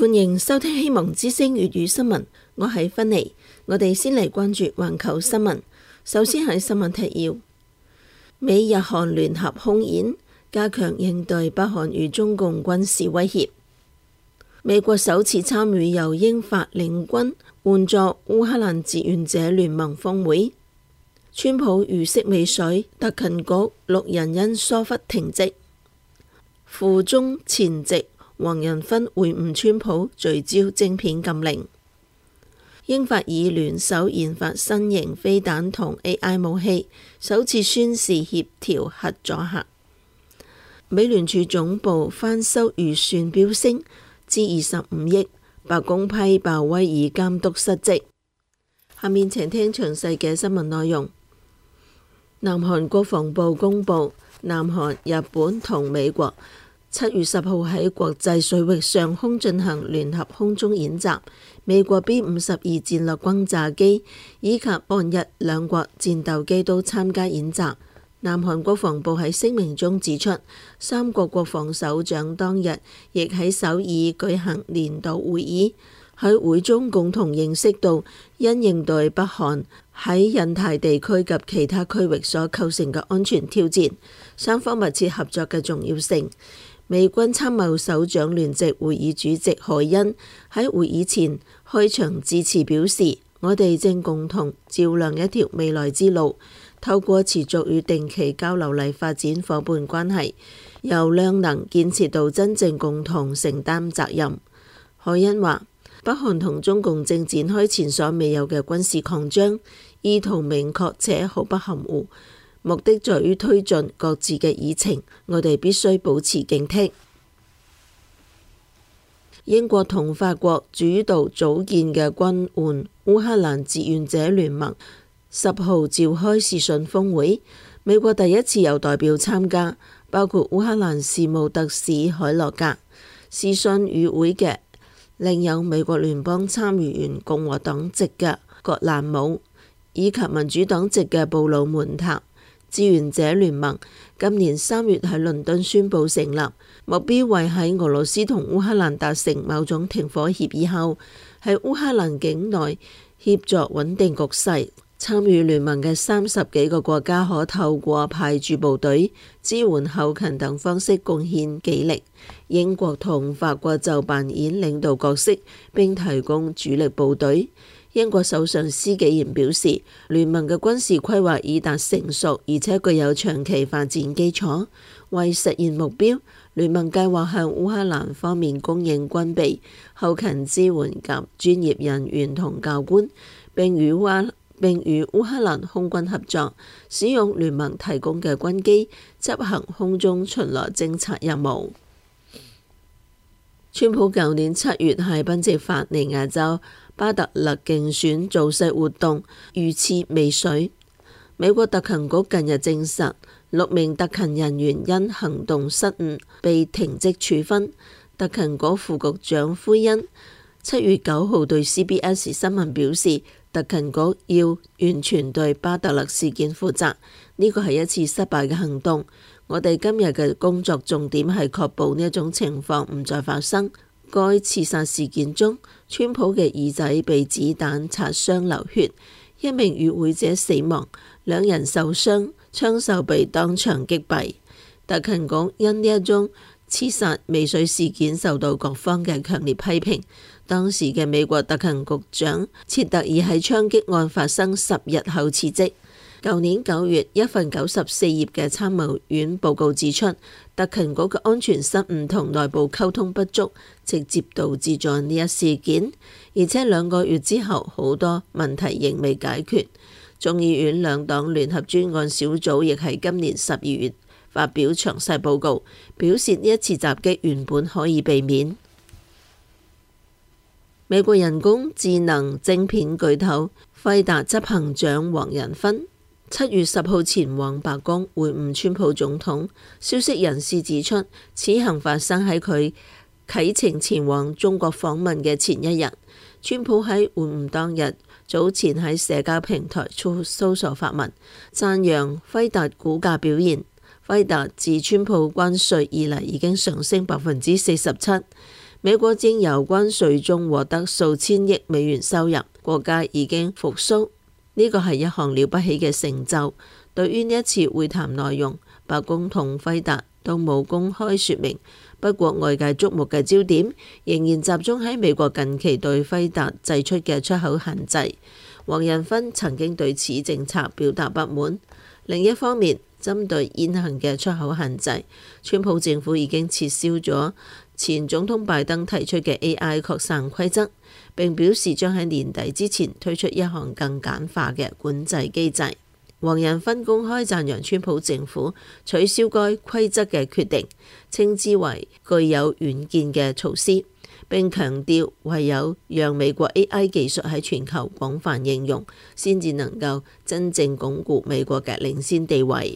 歡迎收聽希望之聲粵語新聞，我係芬妮。我哋先嚟關注環球新聞。首先係新聞提要：美日韓聯合空演，加強應對北韓與中共軍事威脅。美國首次參與由英法領軍援助烏克蘭志願者聯盟峰會。川普遇熄尾水，特勤局6人因疏忽停職。赴中前夕，黃仁勳會晤川普，聚焦晶片禁令。英法已聯手研發新型飛彈同 AI 武器，首次宣示協調核阻嚇。美聯儲總部翻修預算飆升至25億，白宮批鮑威爾監督失職。下面請聽詳細嘅新聞內容。南韓國防部公布，南韓、日本同美國7月10號喺國際水域上空進行聯合空中演習，美國 B-52戰略轟炸機以及韓日兩國戰鬥機都參加演習。南韓國防部喺聲明中指出，三國國防首長當日亦喺首爾舉行年度會議，喺會中共同認識到因應對北韓喺印太地區及其他區域所構成嘅安全挑戰，雙方密切合作嘅重要性。美軍參謀首長聯席會議主席海恩喺會議前開場致辭表示，我哋正共同照亮一條未來之路，透過持續與定期交流嚟發展夥伴關係，由量能建設到真正共同承擔責任。海恩話，北韓同中共正展開前所未有嘅軍事擴張，意圖明確且毫不含糊，目的在於推進各自嘅議程，我哋必須保持警惕。英國同法國主導組建嘅軍援烏克蘭志願者聯盟10號召開視訊峰會，美國第一次有代表參加，包括烏克蘭事務特使海洛格。視訊與會嘅另有美國聯邦參議員共和黨籍嘅葛蘭姆，以及民主黨籍嘅布魯門塔。志願者聯盟今年3月喺倫敦宣布成立，目標為喺俄羅斯同烏克蘭達成某種停火協議後，喺烏克蘭境內協助穩定局勢。參與聯盟嘅30幾個國家可透過派駐部隊、支援後勤等方式貢獻己力。英國同法國就扮演領導角色，並提供主力部隊。英國首相施紀賢表示，聯盟嘅軍事規劃已達成熟，而且具有長期發展基礎。為實現目標，聯盟計劃向烏克蘭方面供應軍備、後勤支援及專業人員同教官，並與烏克蘭空軍合作，使用聯盟提供嘅軍機執行空中巡邏偵察任務。川普舊年7月喺賓夕法尼亞州巴特勒競選造勢活動遇刺未遂。美國特勤局近日證實，6名特勤人員因行動失誤被停職處分。特勤局副局長奎恩7月9號對 CBS 新聞表示，特勤局要完全對巴特勒事件負責，呢個係一次失敗嘅行動。我哋今日嘅工作重點係確保呢一種情況唔再發生。該刺殺事件中，川普嘅耳仔被子彈擦傷流血，一名與會者死亡，2人受傷，槍手被當場擊斃。特勤局因呢一宗刺殺未遂事件受到各方嘅強烈批評。當時嘅美國特勤局長切特爾喺槍擊案發生10日後辭職。舊年9月，一份94頁嘅參謀院報告指出，特勤局嘅安全失誤同內部溝通不足，直接導致咗呢一事件。而且2個月之後，好多問題仍未解決。眾議院兩黨聯合專案小組亦喺今年12月發表詳細報告，表示呢一次襲擊原本可以避免。美國人工智能晶片巨頭輝達執行長黃仁勳7月10號前往白宮會晤川普總統。消息人士指出，此行發生喺佢啟程前往中國訪問嘅前一日。川普喺會晤當日早前喺社交平台social發文，讚揚輝達股價表現。輝達自川普關稅以嚟已經上升47%。 美國正由關稅中獲得數千億美元收入，國家已經復甦，呢個係一項了不起嘅成就。對於呢一次會談內容，白宮同輝達都冇公開說明。不過外界矚目嘅焦點仍然集中喺美國近期對輝達祭出嘅出口限制。黃仁勳曾經對此政策表達不滿。另一方面，針對現行嘅出口限制，川普政府已經撤銷咗前總統拜登提出嘅 AI 擴散規則，並表示將喺年底之前推出一項更簡化嘅管制機制。黃仁勳公開讚揚川普政府取消該規則嘅決定，稱之為具有遠見嘅措施，並強調唯有讓美國 AI 技術喺全球廣泛應用，先至能夠真正鞏固美國嘅領先地位。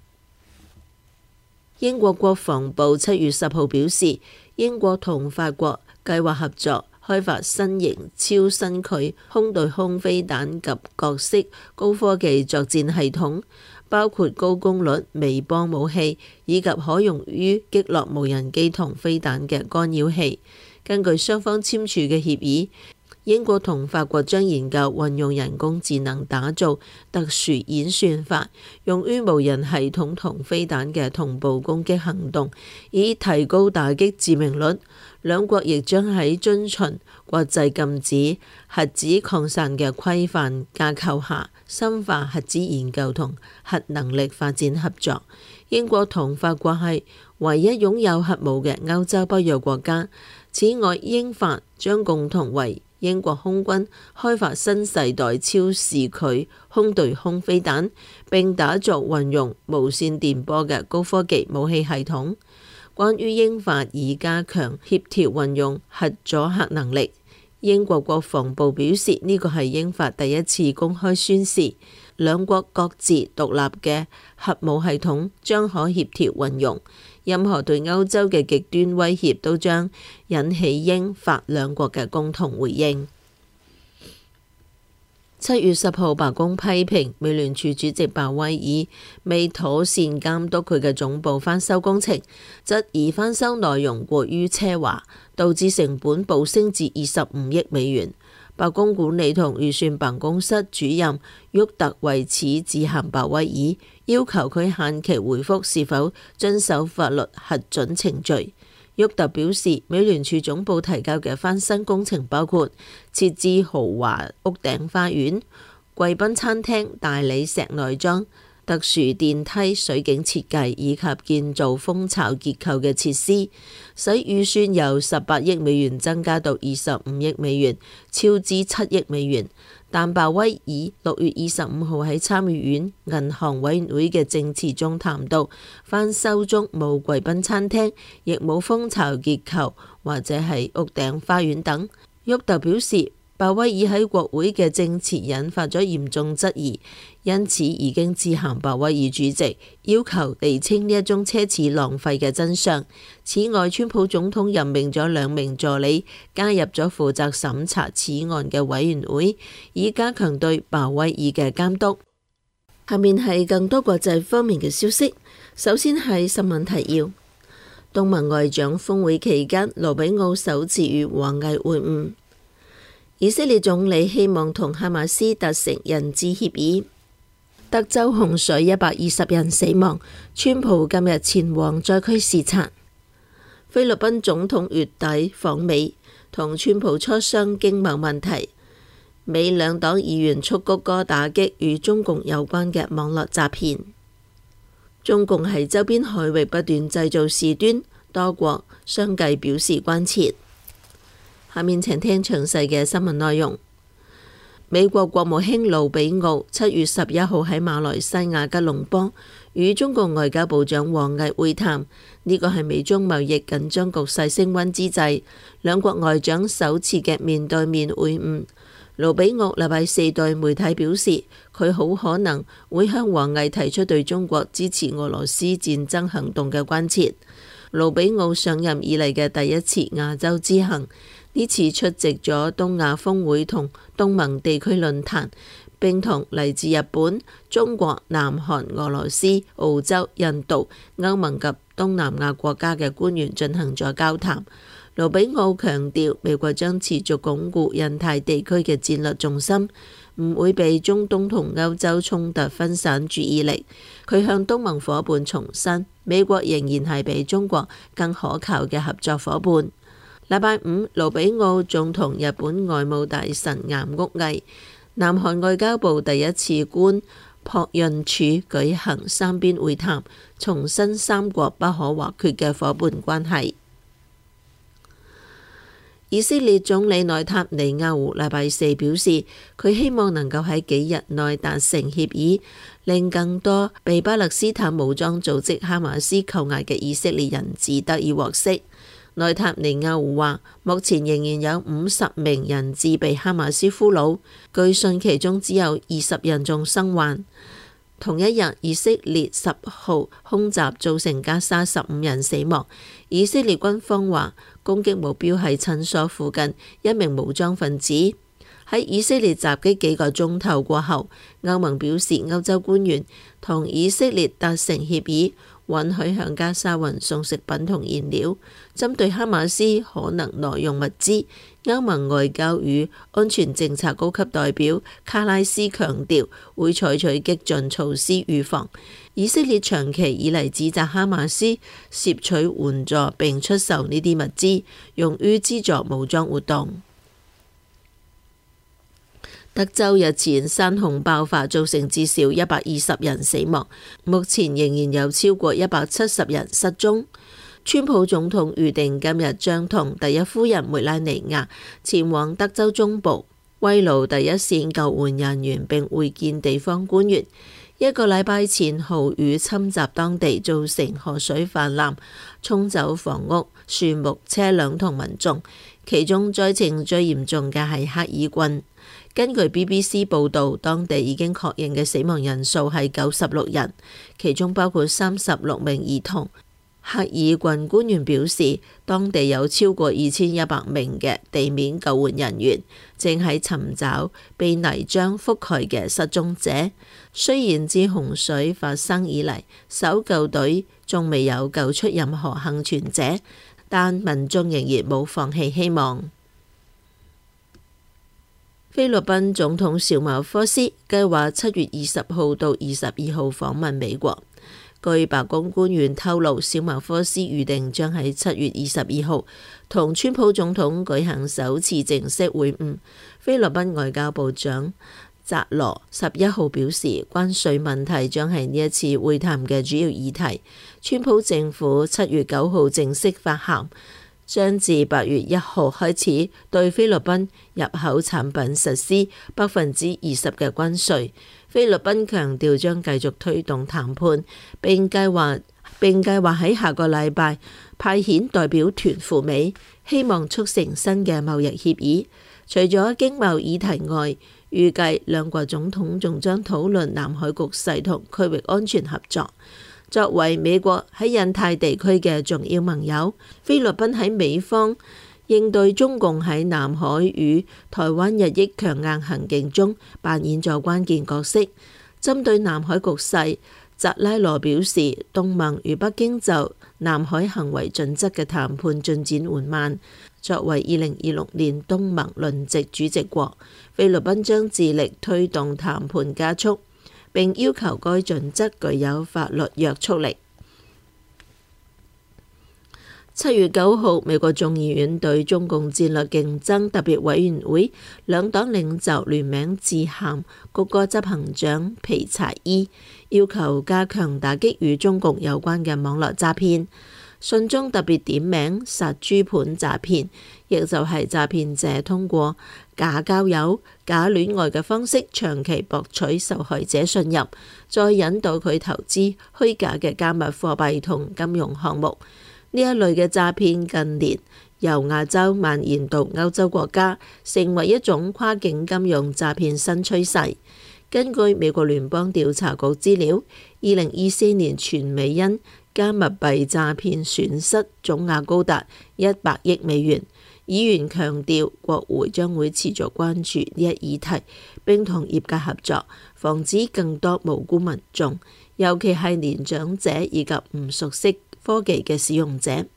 英國國防部7月10號表示，英國同法國計劃合作開發新型超新距空對空飛彈及各式高科技作戰系統，包括高功率微波武器以及可用於擊落無人機同飛彈嘅干擾器。根據雙方簽署嘅協議，英國同法國將研究運用人工智能打造特殊演算法，用於無人系統同飛彈嘅同步攻擊行動，以提高打擊致命率。兩國亦將喺遵循國際禁止核子擴散嘅規範架構下，深化核子研究同核能力發展合作。英國同法國係唯一擁有核武嘅歐洲北約國家。此外，英法將共同為英國空軍開發新世代超視距空對空飛彈，並打造運用無線電波嘅高科技武器系統。關於英法以加強協調運用核阻嚇能力，英國國防部表示呢個係英法第一次公開宣示，兩國各自獨立嘅核武系統將可協調運用。任何對歐洲嘅極端威脅都將引起英法兩國嘅共同回應。7月10號，白宮批評美聯儲主席鮑威爾未妥善監督佢嘅總部翻修工程，質疑翻修內容過於奢華，導致成本暴升至25億美元。白宮管理同預算辦公室主任沃特為此致函鮑威爾，要求佢限期回覆是否遵守法律核准程序。沃特表示，美聯儲總部提交嘅翻新工程包括設置豪華屋頂花園、貴賓餐廳、大理石內裝、特殊電梯水景設計以及建造蜂巢結構嘅設施，使預算由18億美元增加到25億美元，超支7億美元。但鮑威爾6月25號喺參議院銀行委員會嘅證詞中談到，翻修中冇貴賓餐廳，亦冇蜂巢結構或者係屋頂花園等。沃特表示，鮑威爾喺國會嘅證詞引發咗嚴重質疑，因此已經致函鮑威爾主席，要求釐清呢一宗奢侈浪費嘅真相。此外，川普總統任命咗2名助理，加入咗負責審查此案嘅委員會，以加強對鮑威爾嘅監督。下面係更多國際方面嘅消息。首先係新聞提要：東盟外長峰會期間，盧比奧首次與王毅會晤。以色列總理希望同哈馬斯達成人質協議。德州洪水120人死亡，川普今日前往災區視察。菲律賓總統月底訪美，同川普磋商經貿問題。美兩黨議員促谷歌打擊與中共有關嘅網絡詐騙。中共喺周邊海域不斷製造事端，多國相繼表示關切。下面請聽詳細嘅新聞內容。美國國務卿盧比奧7月11號喺馬來西亞吉隆坡與中國外交部長王毅會談，呢個係美中貿易緊張局勢升溫之際，兩國外長首次嘅面對面會晤。盧比奧禮拜4對媒體表示，佢好可能會向王毅提出對中國支持俄羅斯戰爭行動嘅關切。盧比奧上任以嚟嘅第一次亞洲之行。呢次出席咗東亞峰會同東盟地區論壇，並同嚟自日本、中國、南韓、俄羅斯、澳洲、印度、歐盟及東南亞國家嘅官員進行咗交談。 盧比奧強調，美國將持續鞏固印太地區嘅戰略重心，唔會被中東同歐洲衝突分散注意力。佢向東盟夥伴重申，美國仍然係比中國更可靠嘅合作夥伴。禮拜五，盧比奧仲同日本外務大臣岩屋毅、南韓外交部第一次官朴潤柱舉行三邊會談，重申三國不可或缺嘅夥伴關係。以色列總理內塔尼亞胡禮拜四表示，佢希望能夠喺幾日內達成協議，令更多被巴勒斯坦武裝組織哈馬斯扣押嘅以色列人質得以獲釋。內塔尼亞胡話，目前仍然有50名人質被哈馬斯俘虜，據信其中只有20人仲生還。同一日，以色列10號空襲造成加沙15人死亡。以色列軍方話，攻擊目標係診所附近一名武裝分子。喺以色列襲擊幾個鐘頭過後，歐盟表示歐洲官員同以色列達成協議，允許向加沙運送食品同燃料。針對哈馬斯可能挪用物資，歐盟外交與安全政策高級代表卡拉斯強調，會採取激進措施預防。以色列長期以嚟指責哈馬斯竊取援助並出售呢啲物資，用於資助武裝活動。德州日前山洪爆發，造成至少120人死亡，目前仍然有超過170人失蹤。川普總統預定今日將同第一夫人梅拉尼亞前往德州中部，慰勞第一線救援人員並會見地方官員。一個禮拜前，豪雨侵襲當地，造成河水泛濫，沖走房屋、樹木、車輛同民眾。其中災情最嚴重嘅係赫爾郡。根據 BBC 報導，當地已經確認嘅死亡人數係96人，其中包括36名兒童。赫爾郡官員表示，當地有超過2100名嘅地面救援人員正喺尋找被泥漿覆蓋嘅失蹤者。雖然自洪水發生以嚟，搜救隊仲未有救出任何幸存者，但民眾仍然冇放棄希望。菲律賓總統小馬科斯計劃7月20號到22號訪問美國。據白宮官員透露，小馬科斯預定將喺7月22號同川普總統舉行首次正式會晤。菲律賓外交部長扎羅11號表示，關稅問題將係呢一次會談嘅主要議題。川普政府7月9號正式發函，將自8月1號開始對菲律賓入口產品實施20%嘅關稅。菲律賓強調將繼續推動談判，並計劃喺下個禮拜派遣代表團赴美，希望促成新嘅貿易協議。除咗經貿議題外，預計兩國總統仲將討論南海局勢同區域安全合作。作為美國喺印太地區嘅重要盟友，菲律賓喺美方應對中共喺南海與台灣日益強硬行徑中扮演咗關鍵角色。針對南海局勢，扎拉羅表示，東盟與北京就南海行為準則嘅談判進展緩慢。作為2026年東盟輪值主席國，菲律賓將致力推動談判加速，並要求該準則具有法律約束力。7月9號，美國眾議院對中共戰略競爭特別委員會兩黨領袖聯名致函谷歌執行長皮查伊，要求加強打擊與中共有關嘅網絡詐騙。信中特別點名殺豬盤詐騙，亦就係詐騙者通過假交友、假戀愛嘅方式，長期博取受害者信任，再引導佢投資虛假嘅加密貨幣同金融項目。呢一類嘅詐騙近年由亞洲蔓延到歐洲國家，成為一種跨境金融詐騙新趨勢。根據美國聯邦調查局資料，2024年全美因加密幣詐騙損失總額高達100億美元。議員強調，國會將會持續關注呢一議題，並同業界合作，防止更多無辜民眾，尤其係年長者以及唔熟悉科技嘅使用者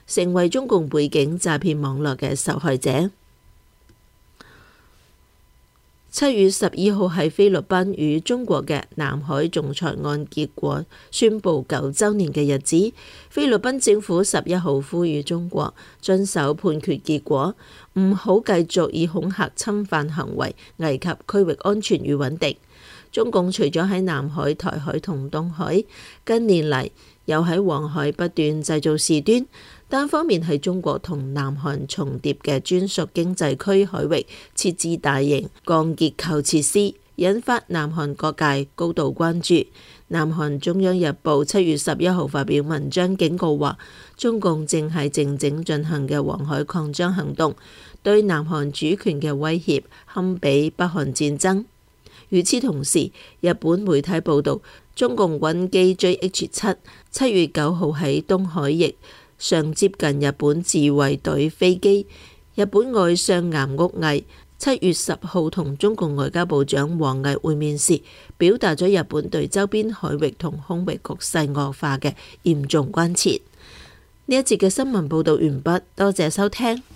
成為中共背景詐騙網絡嘅受害者。7月12號係菲律賓與中國嘅南海仲裁案結果宣布9週年嘅日子。菲律賓政府11號呼籲中國遵守判決結果，唔好繼續以恐嚇侵犯行為危及區域安全與穩定。中共除咗喺南海、台海同東海，近年嚟又喺黃海不斷製造事端，單方面喺中國同南韓重疊嘅專屬經濟區海域設置大型鋼結構設施，引發南韓各界高度關注。南韓中央日報7月11號發表文章警告話，中共正係靜靜進行嘅黃海擴張行動，對南韓主權嘅威脅堪比北韓戰爭。與此同時，日本媒體報道，中共軍機 JH7 7月9號喺東海翼上接近日本自衛隊飛機。日本外相岩屋毅7月10號同中共外交部長王毅會面時，表達咗日本對周邊海域同空域局勢惡化嘅嚴重關切。呢一節嘅新聞報導完畢，多謝收聽。